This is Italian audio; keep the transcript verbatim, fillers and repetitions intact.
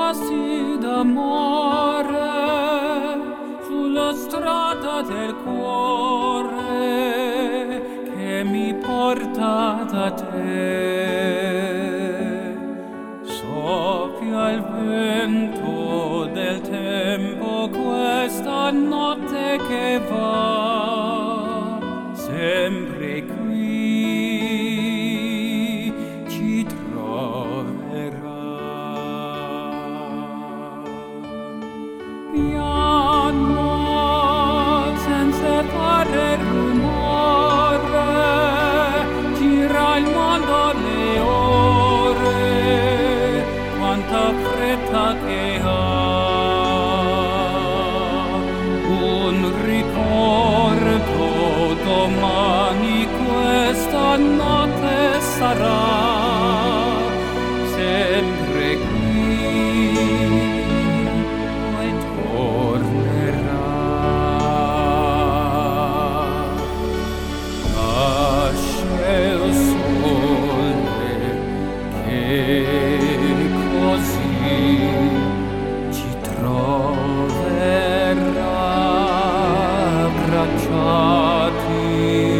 sì d'amore sulla strada del cuore che mi porta da te. Soffia il vento del tempo questa notte che va, sempre qui ci troverà. Piano, senza fare rumore, gira il mondo le ore, quanta fretta che ha. Un ricordo domani questa notte sarà, sempre qui. Ci troverà abbracciati.